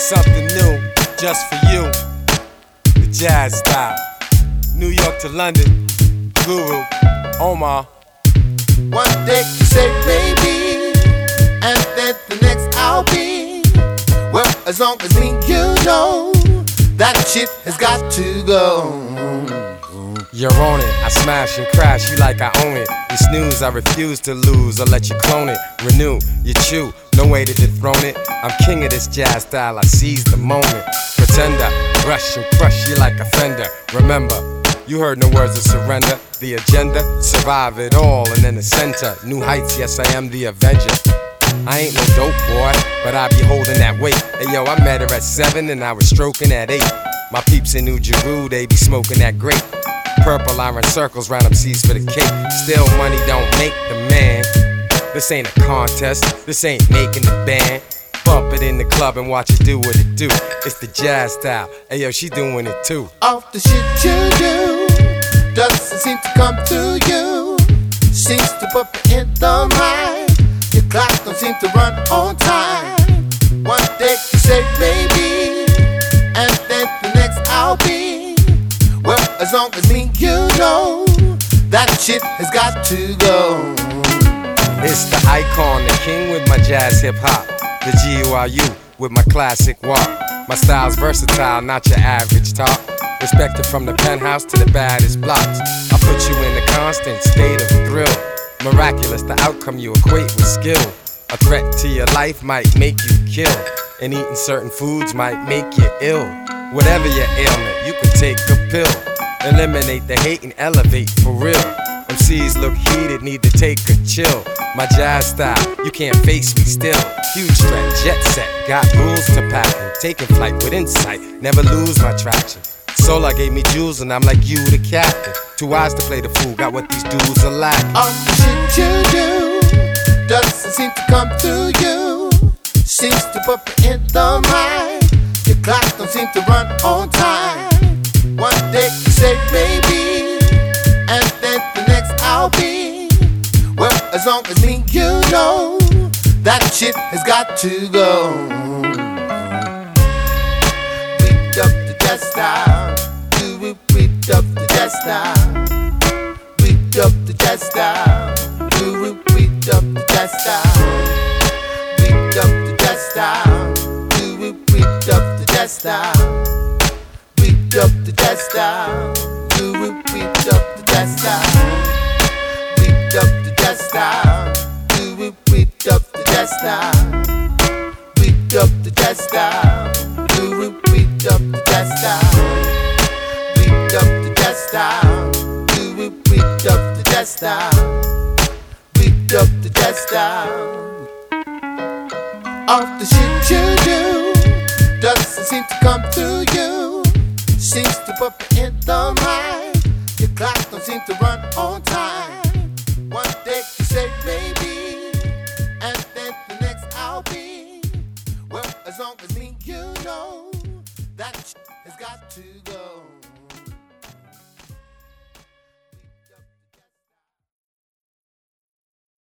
something new just for you. The jazz style. New York to London. Guru, Omar. One day you say maybe, and then the next I'll be. Well, as long as me you know, that shit has got to go. You're on it, I smash and crash you like I own it. You snooze, I refuse to lose or let you clone it. Renew, you chew, no way to dethrone it. I'm king of this jazz style, I seize the moment. Pretender, rush and crush you like a fender. Remember, you heard no words of surrender. The agenda, survive it all and then the center. New heights, yes I am the avenger. I ain't no dope boy, but I be holding that weight. Hey yo, I met her at 7 and I was stroking at 8. My peeps in New Jeru, they be smoking that grape. Purple iron circles round them C's for the cake. Still money don't make the man. This ain't a contest, this ain't making the band. Bump it in the club and watch it do what it do. It's the jazz style, hey yo, she doing it too. Off the shit you do doesn't seem to come to you. Seems to put me in the mind. Your clock don't seem to run on time. One day you say maybe, and then the next I'll be. Well, as long as me you know, that shit has got to go. It's the icon, the king with my jazz hip hop. The GURU with my classic walk. My style's versatile, not your average talk. Respected from the penthouse to the baddest blocks. I put you in a constant state of thrill. Miraculous, the outcome you equate with skill. A threat to your life might make you kill, and eating certain foods might make you ill. Whatever your ailment, you can take a pill. Eliminate the hate and elevate for real. MCs look heated, need to take a chill. My jazz style, you can't face me still. Huge threat, jet set, got rules to pack. Taking flight with insight, never lose my traction. Solar gave me jewels and I'm like you the captain. Too wise to play the fool, got what these dudes are lacking. All the shit you do doesn't seem to come to you. Seems to put me in the mind. Your clock don't seem to run on time. One day you say maybe, and then the next I'll be. Well, as long as me you know, that shit has got to go. Beat up the jazz style. Do it, beat up the jazz style. Beat up the jazz style. Do it, beat up the jazz style. Beat up the jazz style. Do it, beat up the jazz style. Beat up the jazz style. Do it, beat up the jazz style. Beat up the jazz style. Do it, beat up the jazz style. Beat up the jazz style. Do it, beat up the jazz style. Beat up the jazz style. Do it, beat up the jazz style. Beat up the jazz style. Off the shit you do doesn't seem to come to you. Seems to put me in the mind. Your clock don't seem to run on time. One day you say maybe, and then the next I'll be. Well, as long as me you know, that shit has got to go.